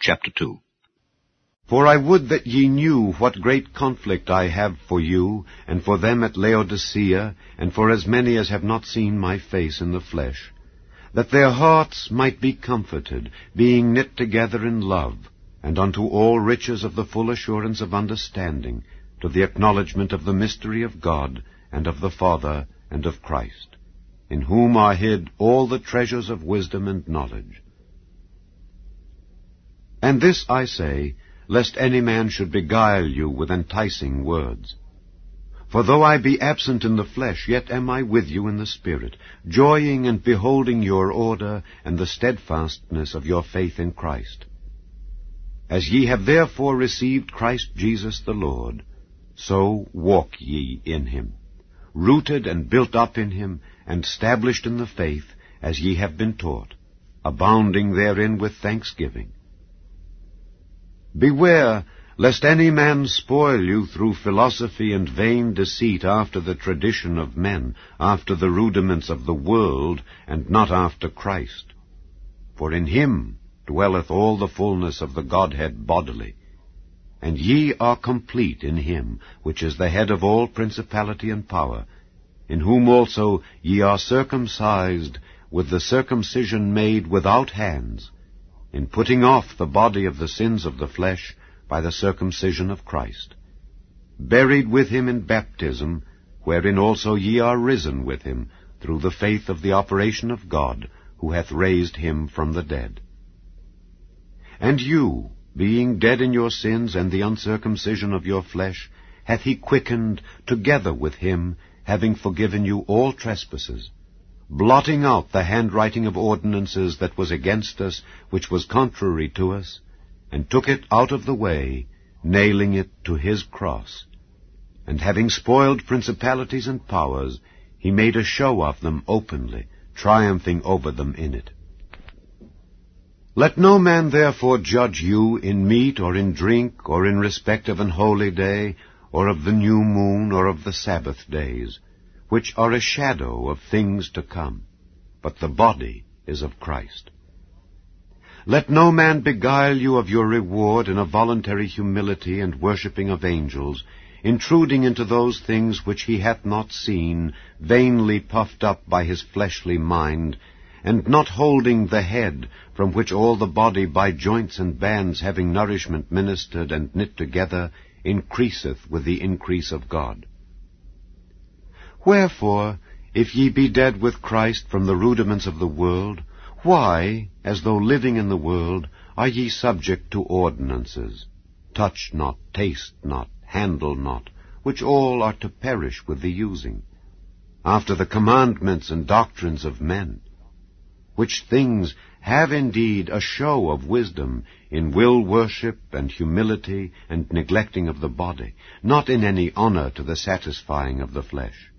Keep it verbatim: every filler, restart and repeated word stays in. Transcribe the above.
Chapter two. For I would that ye knew what great conflict I have for you, and for them at Laodicea, and for as many as have not seen my face in the flesh, that their hearts might be comforted, being knit together in love, and unto all riches of the full assurance of understanding, to the acknowledgement of the mystery of God, and of the Father, and of Christ, in whom are hid all the treasures of wisdom and knowledge. And this I say, lest any man should beguile you with enticing words. For though I be absent in the flesh, yet am I with you in the Spirit, joying and beholding your order, and the steadfastness of your faith in Christ. As ye have therefore received Christ Jesus the Lord, so walk ye in him, rooted and built up in him, and established in the faith, as ye have been taught, abounding therein with thanksgiving. Beware, lest any man spoil you through philosophy and vain deceit after the tradition of men, after the rudiments of the world, and not after Christ. For in him dwelleth all the fullness of the Godhead bodily. And ye are complete in him, which is the head of all principality and power, in whom also ye are circumcised with the circumcision made without hands, in putting off the body of the sins of the flesh by the circumcision of Christ, buried with him in baptism, wherein also ye are risen with him, through the faith of the operation of God, who hath raised him from the dead. And you, being dead in your sins and the uncircumcision of your flesh, hath he quickened together with him, having forgiven you all trespasses, blotting out the handwriting of ordinances that was against us, which was contrary to us, and took it out of the way, nailing it to his cross. And having spoiled principalities and powers, he made a show of them openly, triumphing over them in it. Let no man therefore judge you in meat or in drink, or in respect of an holy day, or of the new moon, or of the Sabbath days, which are a shadow of things to come, but the body is of Christ. Let no man beguile you of your reward in a voluntary humility and worshipping of angels, intruding into those things which he hath not seen, vainly puffed up by his fleshly mind, and not holding the head, from which all the body by joints and bands having nourishment ministered and knit together, increaseth with the increase of God. Wherefore, if ye be dead with Christ from the rudiments of the world, why, as though living in the world, are ye subject to ordinances? Touch not, taste not, handle not, which all are to perish with the using, after the commandments and doctrines of men, which things have indeed a show of wisdom in will worship and humility and neglecting of the body, not in any honor to the satisfying of the flesh.